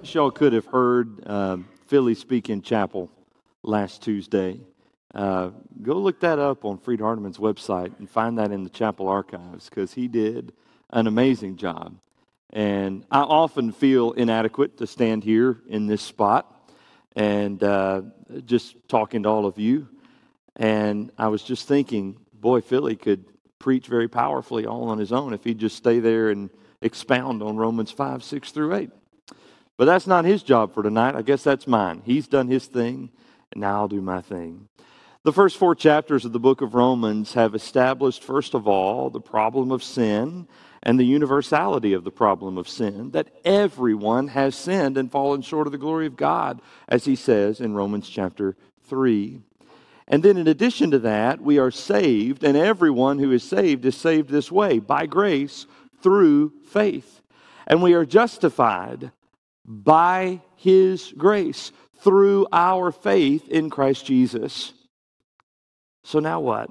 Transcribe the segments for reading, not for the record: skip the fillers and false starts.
Y'all could have heard Philly speak in chapel last Tuesday. Go look that up on Freed Hardeman's website and find that in the chapel archives, because he did an amazing job. And I often feel inadequate to stand here in this spot and just talking to all of you. And I was just thinking, boy, Philly could preach very powerfully all on his own if he'd just stay there and expound on Romans 5, 6 through 8. But that's not his job for tonight. I guess that's mine. He's done his thing, and now I'll do my thing. The first 4 chapters of the book of Romans have established, first of all, the problem of sin and the universality of the problem of sin, that everyone has sinned and fallen short of the glory of God, as he says in Romans chapter 3. And then in addition to that, we are saved, and everyone who is saved this way, by grace, through faith. And we are justified by his grace through our faith in Christ Jesus. So now what?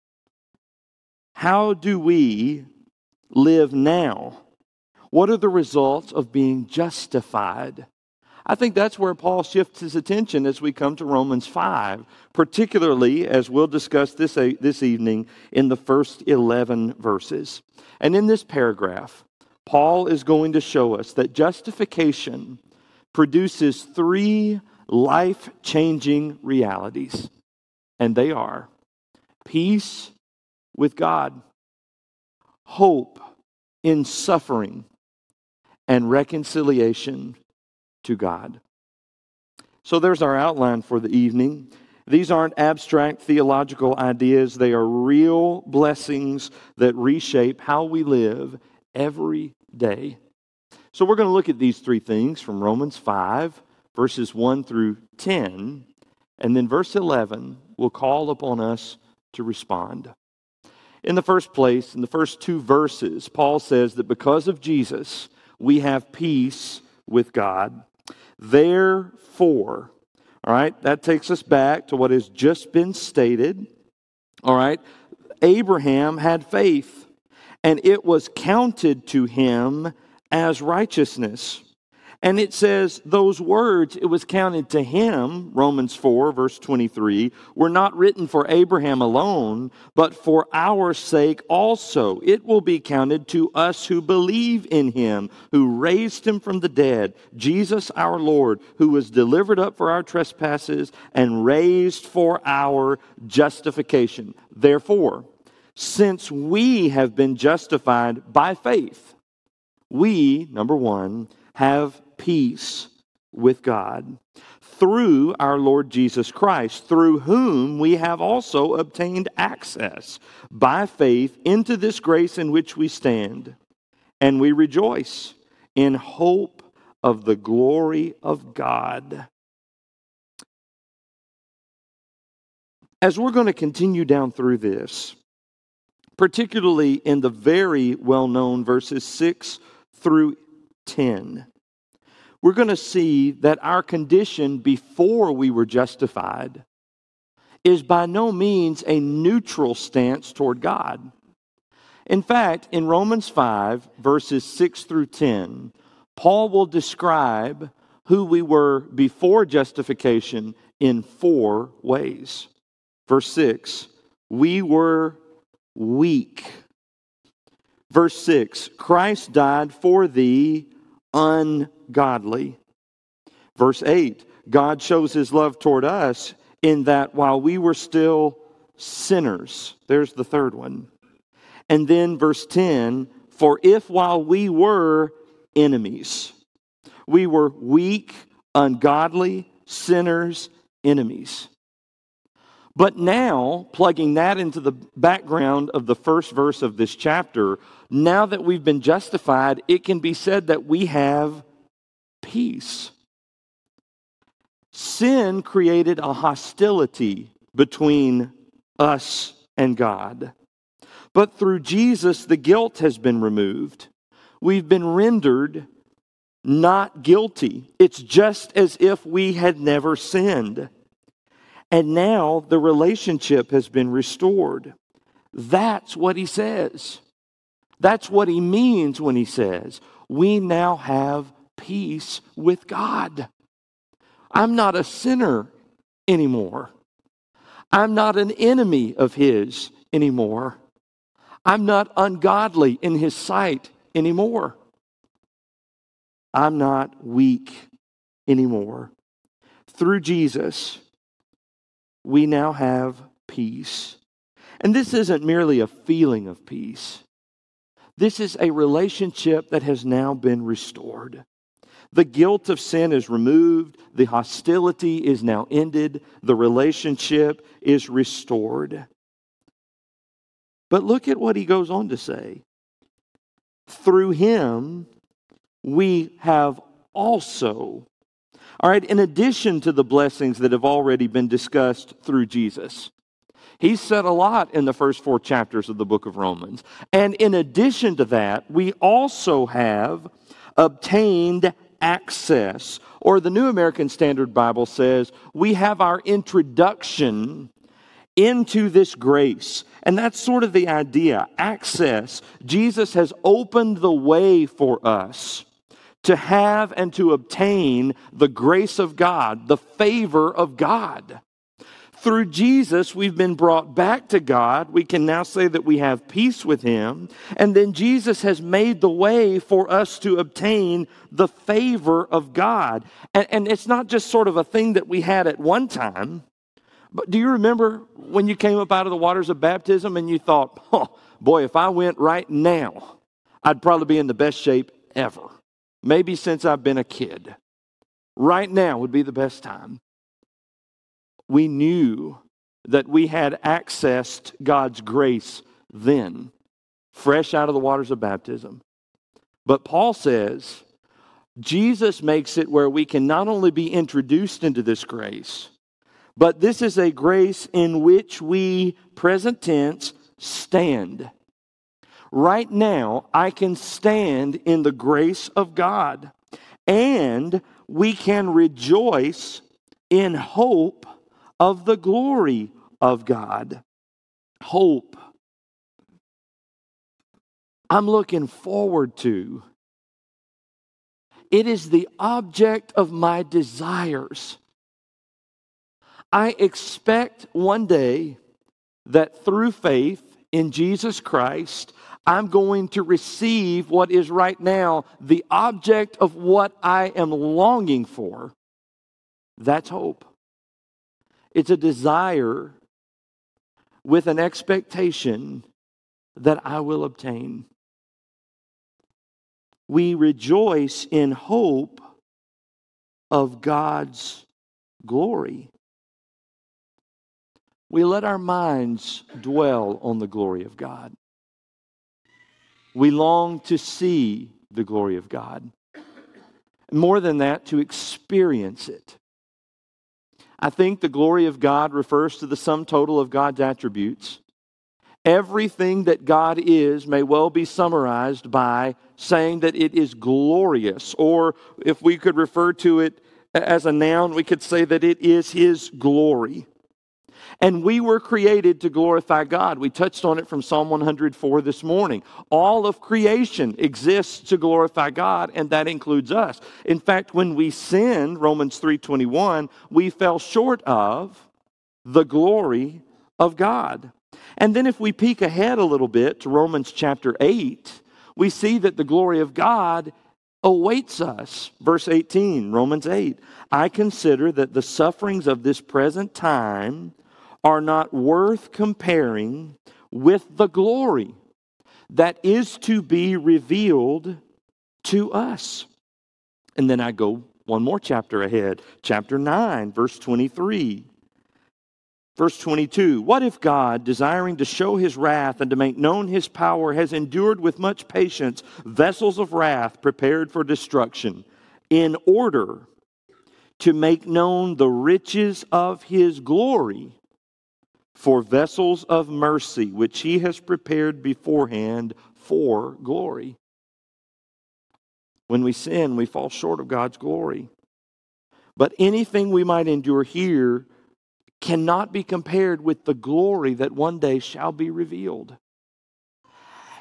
How do we live now? What are the results of being justified? I think that's where Paul shifts his attention as we come to Romans 5, particularly as we'll discuss this evening in the first 11 verses. And in this paragraph, Paul is going to show us that justification produces 3 life-changing realities, and they are peace with God, hope in suffering, and reconciliation to God. So there's our outline for the evening. These aren't abstract theological ideas. They are real blessings that reshape how we live every day. So we're going to look at these 3 things from Romans 5, verses 1 through 10, and then verse 11 will call upon us to respond. In the first place, in the first 2 verses, Paul says that because of Jesus, we have peace with God. Therefore, all right, that takes us back to what has just been stated. All right, Abraham had faith, and it was counted to him as righteousness. And it says those words, it was counted to him, Romans 4, verse 23, were not written for Abraham alone, but for our sake also. It will be counted to us who believe in him, who raised him from the dead, Jesus our Lord, who was delivered up for our trespasses and raised for our justification. Therefore, since we have been justified by faith, we, number 1, have peace with God through our Lord Jesus Christ, through whom we have also obtained access by faith into this grace in which we stand. And we rejoice in hope of the glory of God. As we're going to continue down through this, particularly in the very well-known verses 6 through 10, we're going to see that our condition before we were justified is by no means a neutral stance toward God. In fact, in Romans 5, verses 6 through 10, Paul will describe who we were before justification in 4 ways. Verse 6, we were weak. Verse 6, Christ died for the ungodly. Verse 8, God shows his love toward us in that while we were still sinners. There's the third one. And then verse 10, for if while we were enemies, we were weak, ungodly, sinners, enemies. But now, plugging that into the background of the first verse of this chapter, now that we've been justified, it can be said that we have peace. Sin created a hostility between us and God. But through Jesus, the guilt has been removed. We've been rendered not guilty. It's just as if we had never sinned. And now the relationship has been restored. That's what he says. That's what he means when he says, we now have peace with God. I'm not a sinner anymore. I'm not an enemy of His anymore. I'm not ungodly in His sight anymore. I'm not weak anymore. Through Jesus, we now have peace. And this isn't merely a feeling of peace. This is a relationship that has now been restored. The guilt of sin is removed. The hostility is now ended. The relationship is restored. But look at what he goes on to say. Through Him, we have also, all right, in addition to the blessings that have already been discussed through Jesus. He said a lot in the first 4 chapters of the book of Romans. And in addition to that, we also have obtained access. Or the New American Standard Bible says, we have our introduction into this grace. And that's sort of the idea, access. Jesus has opened the way for us to have and to obtain the grace of God, the favor of God. Through Jesus, we've been brought back to God. We can now say that we have peace with Him. And then Jesus has made the way for us to obtain the favor of God. And it's not just sort of a thing that we had at one time. But do you remember when you came up out of the waters of baptism and you thought, oh, boy, if I went right now, I'd probably be in the best shape ever. Maybe since I've been a kid. Right now would be the best time. We knew that we had accessed God's grace then, fresh out of the waters of baptism. But Paul says, Jesus makes it where we can not only be introduced into this grace, but this is a grace in which we, present tense, stand. Right now, I can stand in the grace of God, and we can rejoice in hope of the glory of God. Hope. I'm looking forward to. It is the object of my desires. I expect one day that through faith in Jesus Christ, I'm going to receive what is right now the object of what I am longing for. That's hope. It's a desire with an expectation that I will obtain. We rejoice in hope of God's glory. We let our minds dwell on the glory of God. We long to see the glory of God. More than that, to experience it. I think the glory of God refers to the sum total of God's attributes. Everything that God is may well be summarized by saying that it is glorious. Or if we could refer to it as a noun, we could say that it is His glory. And we were created to glorify God. We touched on it from Psalm 104 this morning. All of creation exists to glorify God, and that includes us. In fact, when we sinned, Romans 3:21, we fell short of the glory of God. And then if we peek ahead a little bit to Romans chapter 8, we see that the glory of God awaits us. Verse 18, Romans 8, I consider that the sufferings of this present time are not worth comparing with the glory that is to be revealed to us. And then I go one more chapter ahead, chapter 9, verse 23. Verse 22, what if God, desiring to show His wrath and to make known His power, has endured with much patience vessels of wrath prepared for destruction, in order to make known the riches of His glory for vessels of mercy, which He has prepared beforehand for glory. When we sin, we fall short of God's glory. But anything we might endure here cannot be compared with the glory that one day shall be revealed.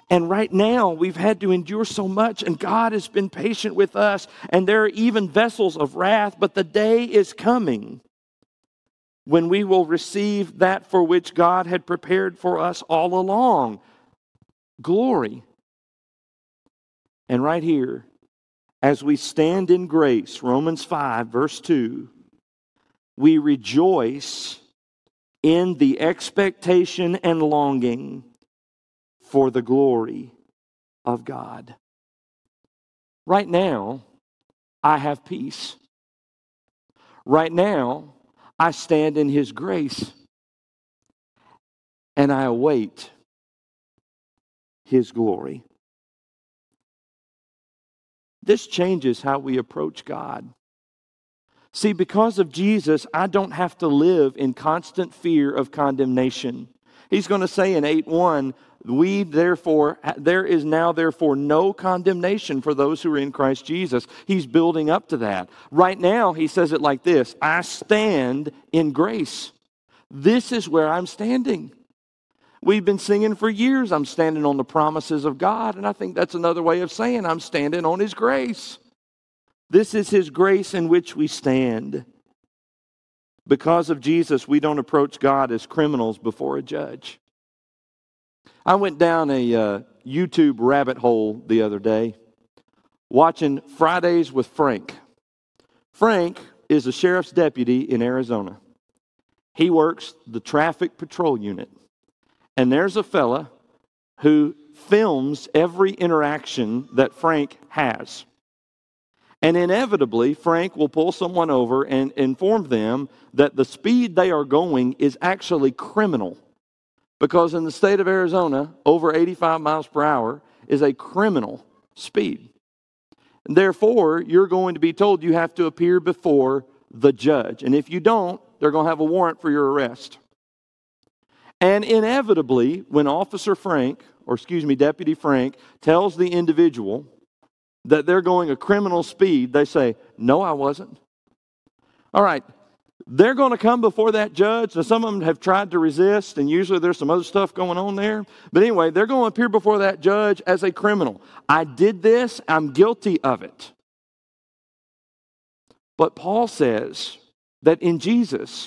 And right now, we've had to endure so much, and God has been patient with us, and there are even vessels of wrath, but the day is coming when we will receive that for which God had prepared for us all along, glory. And right here, as we stand in grace, Romans 5, verse 2, we rejoice in the expectation and longing for the glory of God. Right now, I have peace. Right now, I stand in His grace, and I await His glory. This changes how we approach God. See, because of Jesus, I don't have to live in constant fear of condemnation. He's going to say in 8:1, there is now therefore no condemnation for those who are in Christ Jesus. He's building up to that. Right now, he says it like this: I stand in grace. This is where I'm standing. We've been singing for years, I'm standing on the promises of God, and I think that's another way of saying I'm standing on His grace. This is His grace in which we stand. Because of Jesus, we don't approach God as criminals before a judge. I went down a YouTube rabbit hole the other day watching Fridays with Frank. Frank is a sheriff's deputy in Arizona. He works the traffic patrol unit. And there's a fella who films every interaction that Frank has. And inevitably, Frank will pull someone over and inform them that the speed they are going is actually criminal. Because in the state of Arizona, over 85 miles per hour is a criminal speed. And therefore, you're going to be told you have to appear before the judge. And if you don't, they're going to have a warrant for your arrest. And inevitably, when Deputy Frank tells the individual that they're going a criminal speed, they say, "No, I wasn't." All right, they're going to come before that judge. Now, some of them have tried to resist, and usually there's some other stuff going on there. But anyway, they're going to appear before that judge as a criminal. I did this, I'm guilty of it. But Paul says that in Jesus,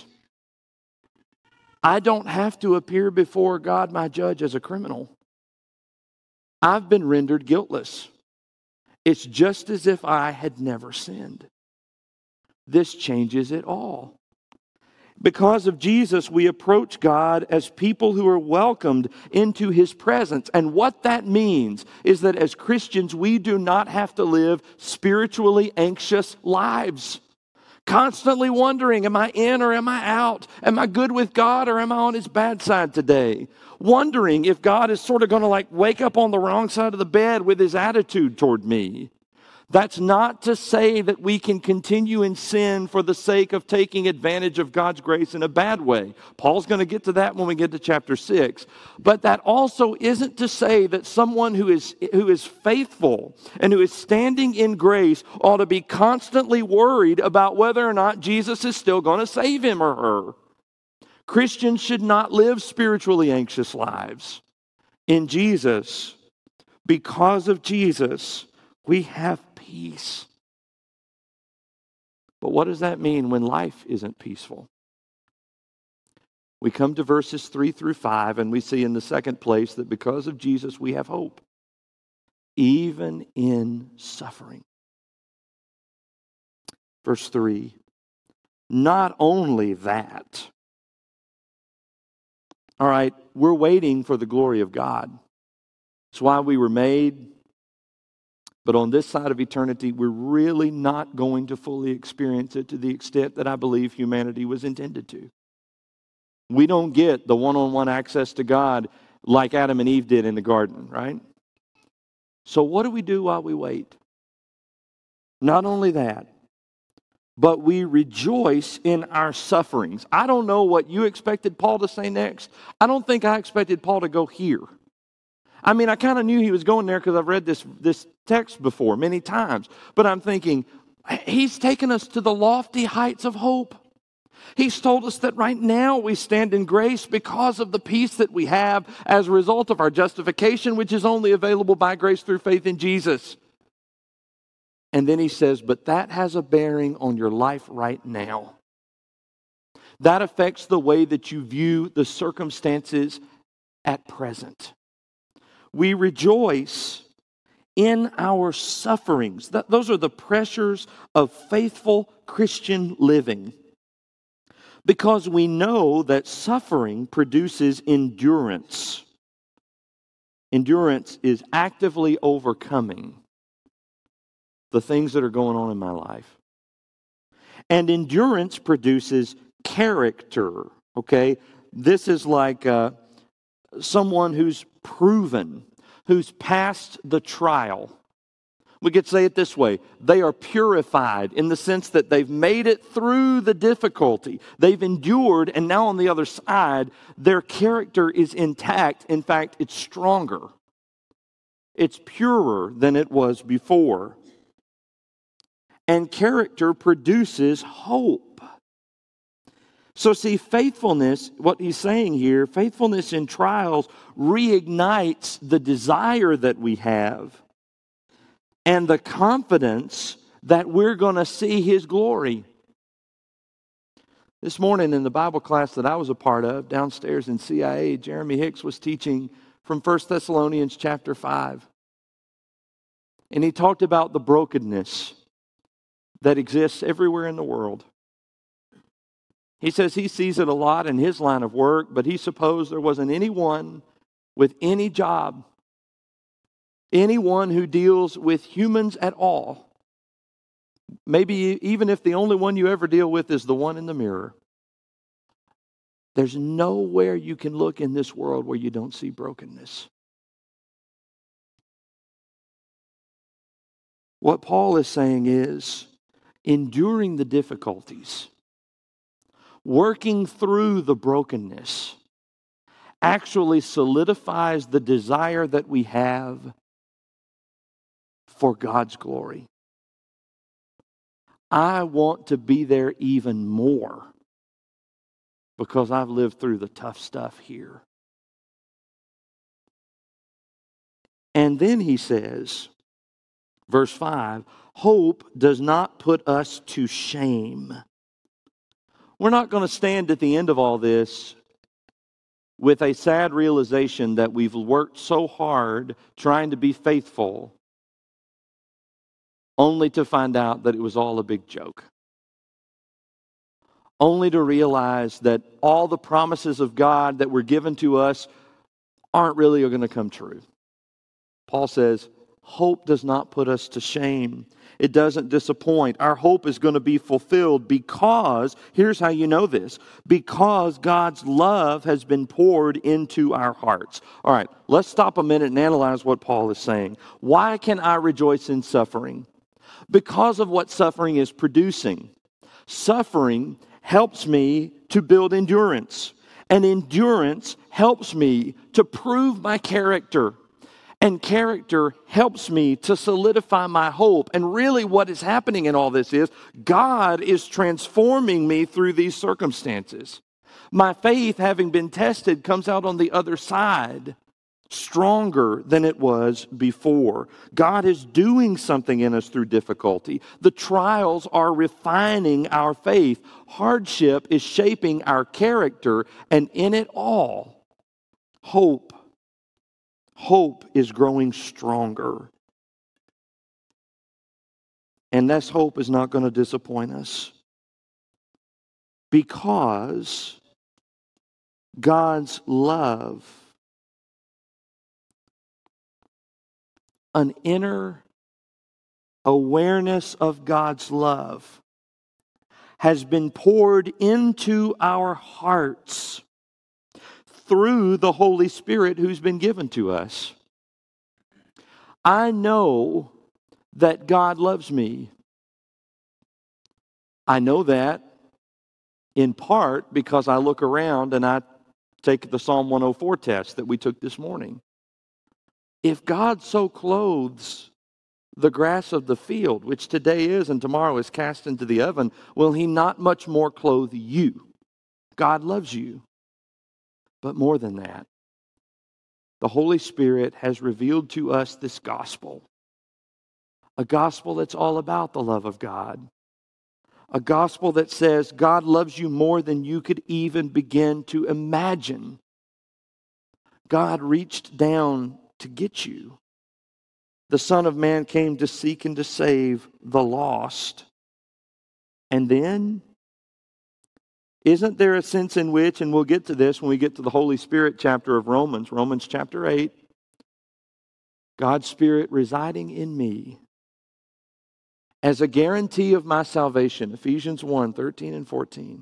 I don't have to appear before God, my judge, as a criminal. I've been rendered guiltless. It's just as if I had never sinned. This changes it all. Because of Jesus, we approach God as people who are welcomed into His presence. And what that means is that as Christians, we do not have to live spiritually anxious lives. Constantly wondering, am I in or am I out? Am I good with God or am I on His bad side today? Wondering if God is sort of going to wake up on the wrong side of the bed with His attitude toward me. That's not to say that we can continue in sin for the sake of taking advantage of God's grace in a bad way. Paul's going to get to that when we get to chapter 6. But that also isn't to say that someone who is faithful and who is standing in grace ought to be constantly worried about whether or not Jesus is still going to save him or her. Christians should not live spiritually anxious lives. In Jesus, because of Jesus, we have peace. But what does that mean when life isn't peaceful? We come to verses 3 through 5, and we see in the second place that because of Jesus we have hope, even in suffering. Verse 3, not only that. All right, we're waiting for the glory of God. It's why we were made. But on this side of eternity, we're really not going to fully experience it to the extent that I believe humanity was intended to. We don't get the one-on-one access to God like Adam and Eve did in the garden, right? So what do we do while we wait? Not only that, but we rejoice in our sufferings. I don't know what you expected Paul to say next. I don't think I expected Paul to go here. I mean, I kind of knew he was going there because I've read this text before many times. But I'm thinking, he's taken us to the lofty heights of hope. He's told us that right now we stand in grace because of the peace that we have as a result of our justification, which is only available by grace through faith in Jesus. And then he says, but that has a bearing on your life right now. That affects the way that you view the circumstances at present. We rejoice in our sufferings. Those are the pressures of faithful Christian living. Because we know that suffering produces endurance. Endurance is actively overcoming the things that are going on in my life. And endurance produces character, okay? This is like someone who's proven, who's passed the trial. We could say it this way: they are purified in the sense that they've made it through the difficulty. They've endured, and now on the other side, their character is intact. In fact, it's stronger. It's purer than it was before. And character produces hope. So see, faithfulness, what he's saying here, faithfulness in trials reignites the desire that we have and the confidence that we're going to see His glory. This morning in the Bible class that I was a part of, downstairs in CIA, Jeremy Hicks was teaching from 1 Thessalonians chapter 5. And he talked about the brokenness that exists everywhere in the world. He says he sees it a lot in his line of work, but he supposed there wasn't anyone with any job, anyone who deals with humans at all. Maybe even if the only one you ever deal with is the one in the mirror. There's nowhere you can look in this world where you don't see brokenness. What Paul is saying is, enduring the difficulties, working through the brokenness, actually solidifies the desire that we have for God's glory. I want to be there even more because I've lived through the tough stuff here. And then he says, verse 5, hope does not put us to shame. We're not going to stand at the end of all this with a sad realization that we've worked so hard trying to be faithful, only to find out that it was all a big joke. Only to realize that all the promises of God that were given to us aren't really going to come true. Paul says, hope does not put us to shame. It doesn't disappoint. Our hope is going to be fulfilled because, here's how you know this, because God's love has been poured into our hearts. All right, let's stop a minute and analyze what Paul is saying. Why can I rejoice in suffering? Because of what suffering is producing. Suffering helps me to build endurance, and endurance helps me to prove my character. And character helps me to solidify my hope. And really what is happening in all this is God is transforming me through these circumstances. My faith, having been tested, comes out on the other side stronger than it was before. God is doing something in us through difficulty. The trials are refining our faith. Hardship is shaping our character. And in it all, hope is growing stronger. And this hope is not going to disappoint us. Because God's love, an inner awareness of God's love, has been poured into our hearts through the Holy Spirit who's been given to us. I know that God loves me. I know that in part because I look around and I take the Psalm 104 test that we took this morning. If God so clothes the grass of the field, which today is and tomorrow is cast into the oven, will he not much more clothe you? God loves you. But more than that, the Holy Spirit has revealed to us this gospel. A gospel that's all about the love of God. A gospel that says God loves you more than you could even begin to imagine. God reached down to get you. The Son of Man came to seek and to save the lost. And then, isn't there a sense in which, and we'll get to this when we get to the Holy Spirit chapter of Romans, Romans chapter 8, God's Spirit residing in me as a guarantee of my salvation, Ephesians 1, 13 and 14.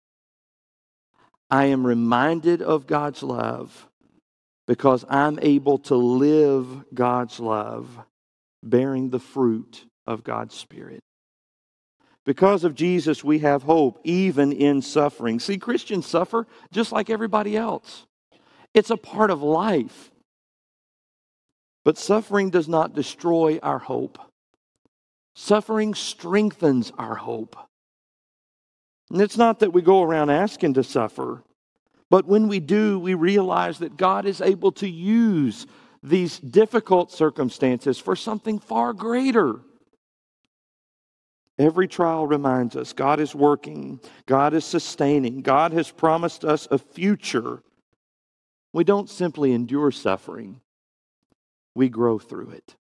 I am reminded of God's love because I'm able to live God's love, bearing the fruit of God's Spirit. Because of Jesus, we have hope, even in suffering. See, Christians suffer just like everybody else. It's a part of life. But suffering does not destroy our hope. Suffering strengthens our hope. And it's not that we go around asking to suffer, but when we do, we realize that God is able to use these difficult circumstances for something far greater. Every trial reminds us God is working, God is sustaining, God has promised us a future. We don't simply endure suffering, we grow through it.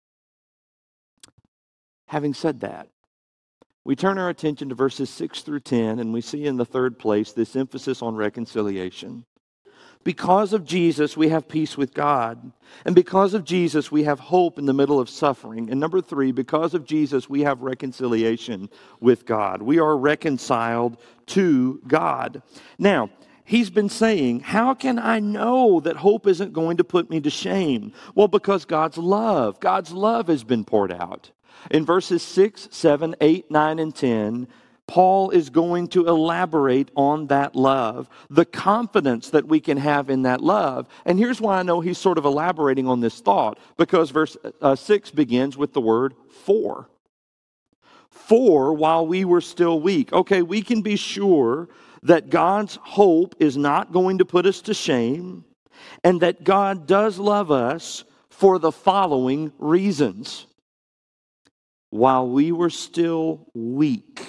Having said that, we turn our attention to verses 6 through 10, and we see in the third place this emphasis on reconciliation. Because of Jesus, we have peace with God. And because of Jesus, we have hope in the middle of suffering. And number 3, because of Jesus, we have reconciliation with God. We are reconciled to God. Now, he's been saying, how can I know that hope isn't going to put me to shame? Well, because God's love has been poured out. In verses 6, 7, 8, 9, and 10, Paul is going to elaborate on that love, the confidence that we can have in that love. And here's why I know he's sort of elaborating on this thought, because verse 6 begins with the word for. For while we were still weak. Okay, we can be sure that God's hope is not going to put us to shame, and that God does love us for the following reasons. While we were still weak,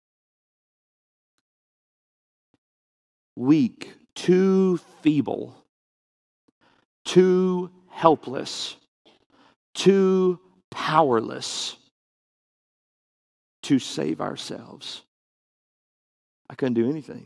too feeble, too helpless, too powerless to save ourselves. I couldn't do anything.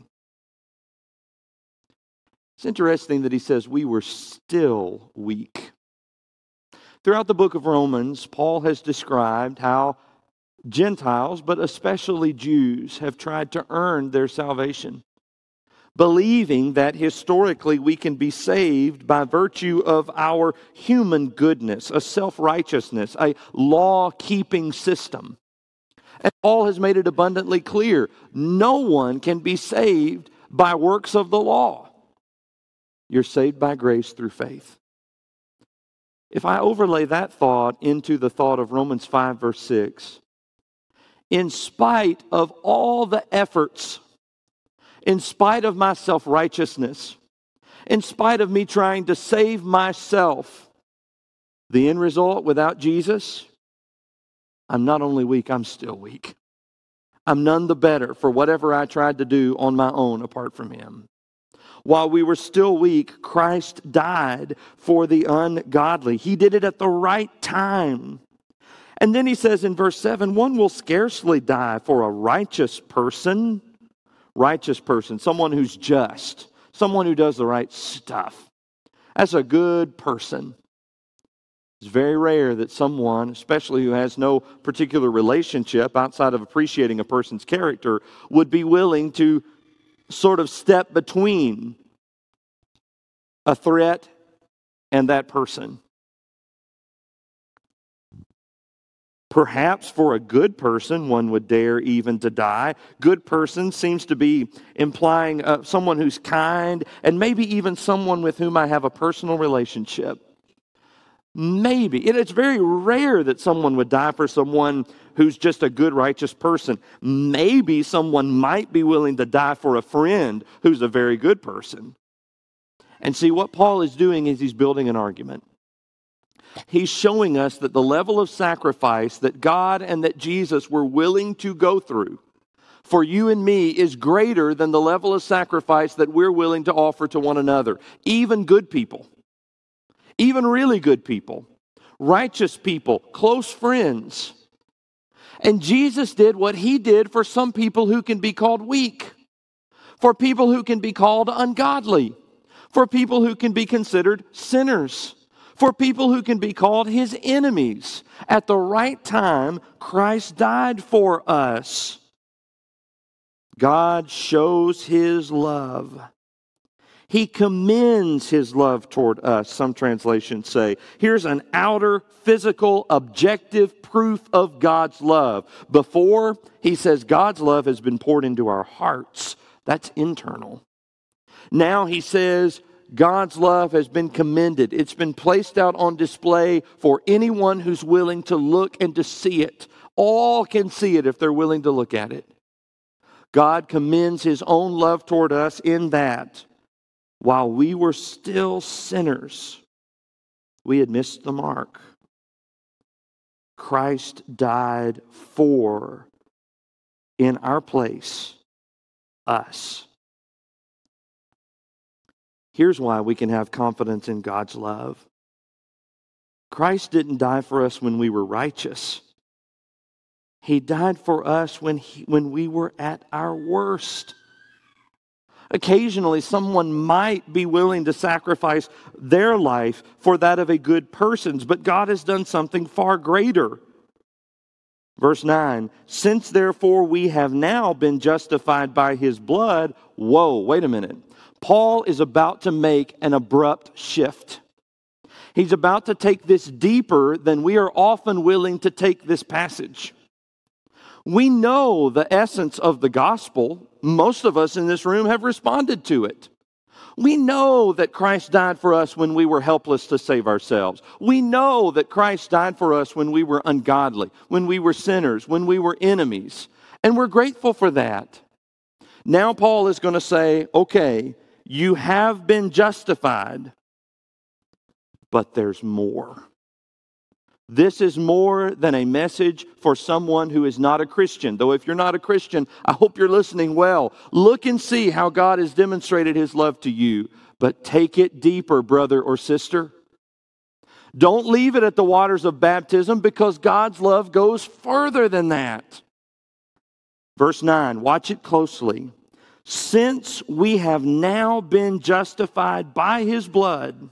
It's interesting that he says we were still weak. Throughout the book of Romans, Paul has described how Gentiles, but especially Jews, have tried to earn their salvation, believing that historically we can be saved by virtue of our human goodness, a self-righteousness, a law-keeping system. And Paul has made it abundantly clear, no one can be saved by works of the law. You're saved by grace through faith. If I overlay that thought into the thought of Romans 5, verse 6, in spite of all the efforts, in spite of my self-righteousness, in spite of me trying to save myself, the end result without Jesus, I'm not only weak, I'm still weak. I'm none the better for whatever I tried to do on my own apart from Him. While we were still weak, Christ died for the ungodly. He did it at the right time. And then he says in verse 7, one will scarcely die for a righteous person, someone who's just, someone who does the right stuff. That's a good person. It's very rare that someone, especially who has no particular relationship outside of appreciating a person's character, would be willing to sort of step between a threat and that person. Perhaps for a good person, one would dare even to die. Good person seems to be implying someone who's kind and maybe even someone with whom I have a personal relationship. Maybe. It's very rare that someone would die for someone who's just a good, righteous person. Maybe someone might be willing to die for a friend who's a very good person. And see, what Paul is doing is he's building an argument. He's showing us that the level of sacrifice that God and that Jesus were willing to go through for you and me is greater than the level of sacrifice that we're willing to offer to one another. Even good people, even really good people, righteous people, close friends. And Jesus did what he did for some people who can be called weak, for people who can be called ungodly, for people who can be considered sinners, for people who can be called his enemies. At the right time, Christ died for us. God shows his love. He commends his love toward us, some translations say. Here's an outer, physical, objective proof of God's love. Before, he says God's love has been poured into our hearts. That's internal. Now he says God's love has been commended. It's been placed out on display for anyone who's willing to look and to see it. All can see it if they're willing to look at it. God commends his own love toward us in that while we were still sinners, we had missed the mark. Christ died for, in our place, us. Here's why we can have confidence in God's love. Christ didn't die for us when we were righteous. He died for us when we were at our worst. Occasionally, someone might be willing to sacrifice their life for that of a good person's, but God has done something far greater. Verse 9, since therefore we have now been justified by his blood. Whoa, wait a minute. Paul is about to make an abrupt shift. He's about to take this deeper than we are often willing to take this passage. We know the essence of the gospel. Most of us in this room have responded to it. We know that Christ died for us when we were helpless to save ourselves. We know that Christ died for us when we were ungodly, when we were sinners, when we were enemies. And we're grateful for that. Now Paul is going to say, okay, you have been justified, but there's more. This is more than a message for someone who is not a Christian. Though if you're not a Christian, I hope you're listening well. Look and see how God has demonstrated his love to you. But take it deeper, brother or sister. Don't leave it at the waters of baptism, because God's love goes further than that. Verse 9, watch it closely. Since we have now been justified by his blood,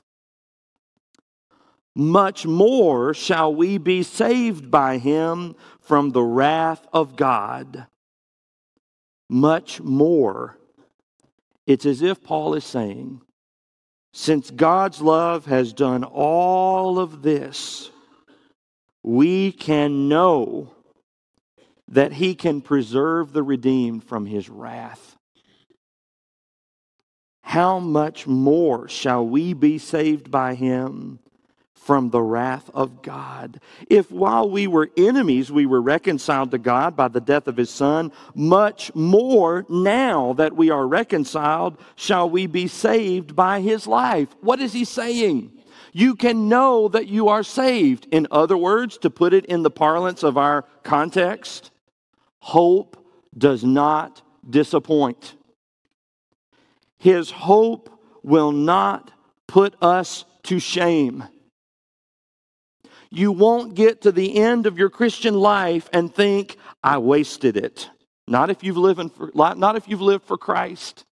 much more shall we be saved by him from the wrath of God. Much more. It's as if Paul is saying, since God's love has done all of this, we can know that he can preserve the redeemed from his wrath. How much more shall we be saved by him from the wrath of God? If while we were enemies, we were reconciled to God by the death of his Son, much more now that we are reconciled, shall we be saved by his life. What is he saying? You can know that you are saved. In other words, to put it in the parlance of our context, hope does not disappoint. His hope will not put us to shame. You won't get to the end of your Christian life and think, I wasted it. Not if you've lived for Christ.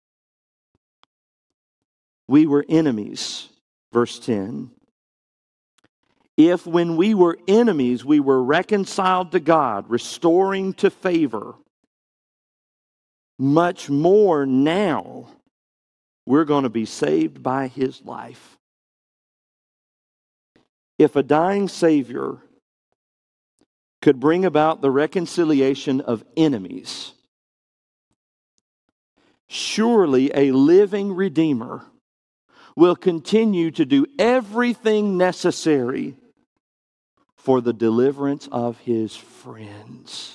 We were enemies, verse 10. If when we were enemies, we were reconciled to God, restoring to favor, much more now we're going to be saved by his life. If a dying Savior could bring about the reconciliation of enemies, surely a living Redeemer will continue to do everything necessary for the deliverance of His friends.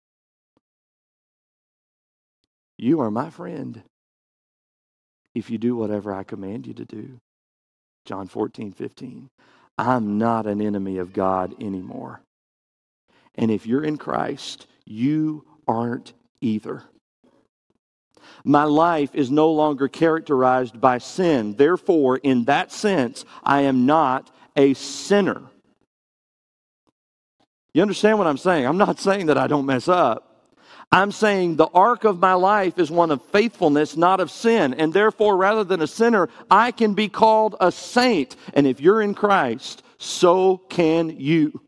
You are my friend if you do whatever I command you to do. John 14:15. I'm not an enemy of God anymore. And if you're in Christ, you aren't either. My life is no longer characterized by sin. Therefore, in that sense, I am not a sinner. You understand what I'm saying? I'm not saying that I don't mess up. I'm saying the arc of my life is one of faithfulness, not of sin. And therefore, rather than a sinner, I can be called a saint. And if you're in Christ, so can you.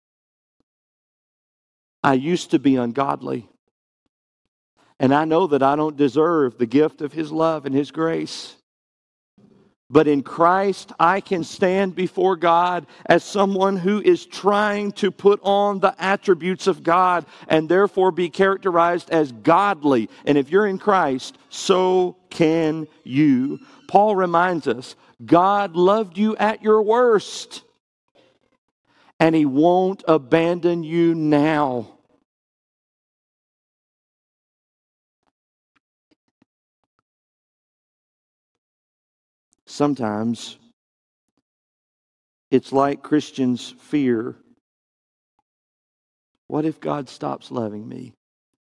I used to be ungodly. And I know that I don't deserve the gift of His love and His grace. But in Christ, I can stand before God as someone who is trying to put on the attributes of God and therefore be characterized as godly. And if you're in Christ, so can you. Paul reminds us, God loved you at your worst, and He won't abandon you now. Sometimes it's like Christians fear, what if God stops loving me?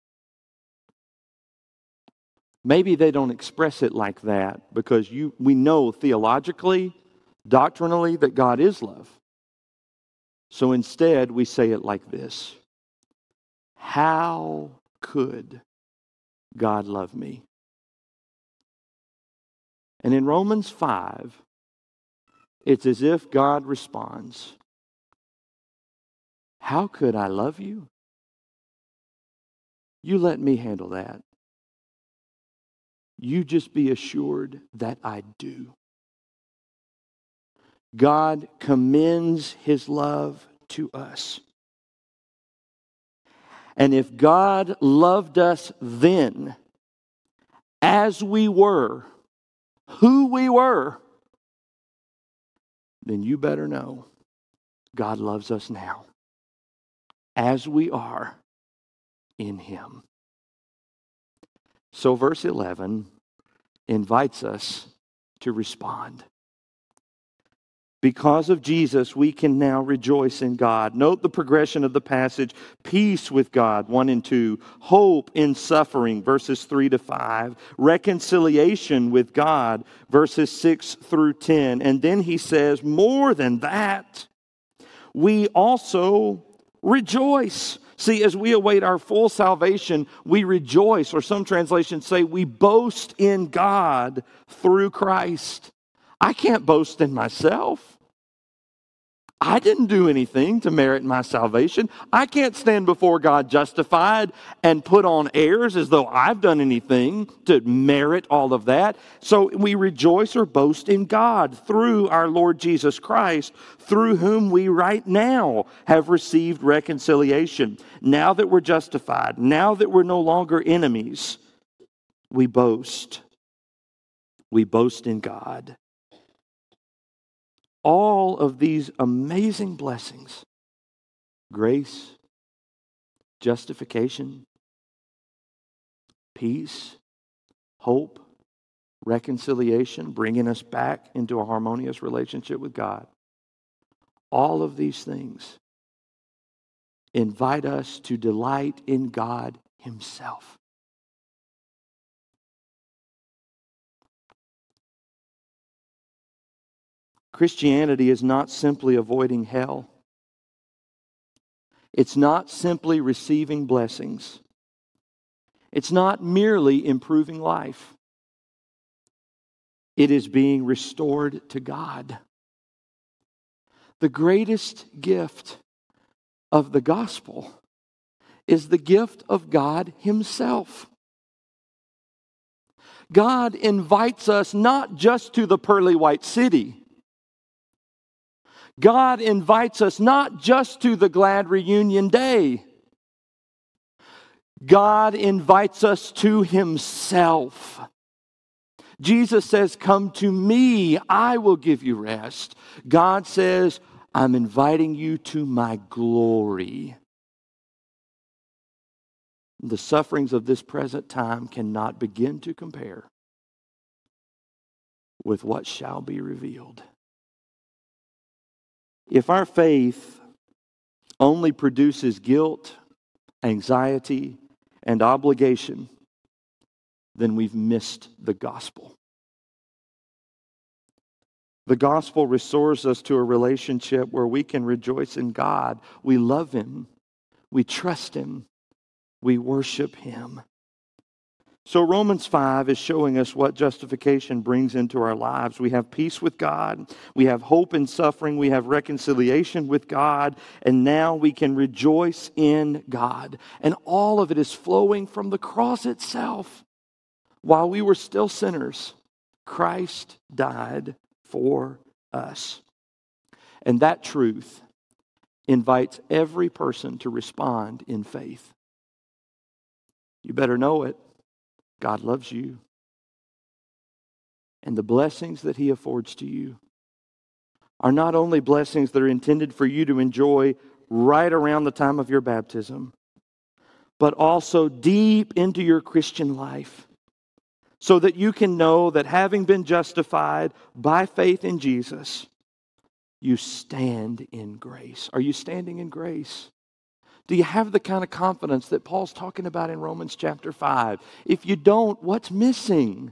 Maybe they don't express it like that because we know theologically, doctrinally, that God is love. So instead, we say it like this: how could God love me? And in Romans 5, it's as if God responds, how could I love you? You let me handle that. You just be assured that I do. God commends His love to us. And if God loved us then, as we were, who we were, then you better know God loves us now, as we are in Him. So verse 11 invites us to respond. Because of Jesus, we can now rejoice in God. Note the progression of the passage. Peace with God, 1 and 2. Hope in suffering, verses 3 to 5. Reconciliation with God, verses 6 through 10. And then he says, more than that, we also rejoice. See, as we await our full salvation, we rejoice, or some translations say we boast in God through Christ. I can't boast in myself. I didn't do anything to merit my salvation. I can't stand before God justified and put on airs as though I've done anything to merit all of that. So we rejoice or boast in God through our Lord Jesus Christ, through whom we right now have received reconciliation. Now that we're justified, now that we're no longer enemies, we boast. We boast in God. All of these amazing blessings, grace, justification, peace, hope, reconciliation, bringing us back into a harmonious relationship with God. All of these things invite us to delight in God Himself. Christianity is not simply avoiding hell. It's not simply receiving blessings. It's not merely improving life. It is being restored to God. The greatest gift of the gospel is the gift of God Himself. God invites us not just to the pearly white city. God invites us not just to the glad reunion day. God invites us to Himself. Jesus says, come to me, I will give you rest. God says, I'm inviting you to my glory. The sufferings of this present time cannot begin to compare with what shall be revealed. If our faith only produces guilt, anxiety, and obligation, then we've missed the gospel. The gospel restores us to a relationship where we can rejoice in God. We love Him. We trust Him. We worship Him. So Romans 5 is showing us what justification brings into our lives. We have peace with God. We have hope in suffering. We have reconciliation with God. And now we can rejoice in God. And all of it is flowing from the cross itself. While we were still sinners, Christ died for us. And that truth invites every person to respond in faith. You better know it. God loves you. And the blessings that He affords to you are not only blessings that are intended for you to enjoy right around the time of your baptism, but also deep into your Christian life, so that you can know that having been justified by faith in Jesus, you stand in grace. Are you standing in grace? Do you have the kind of confidence that Paul's talking about in Romans chapter 5? If you don't, what's missing?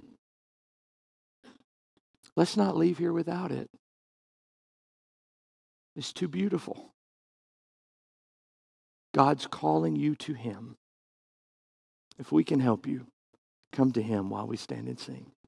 Let's not leave here without it. It's too beautiful. God's calling you to Him. If we can help you, come to Him while we stand and sing.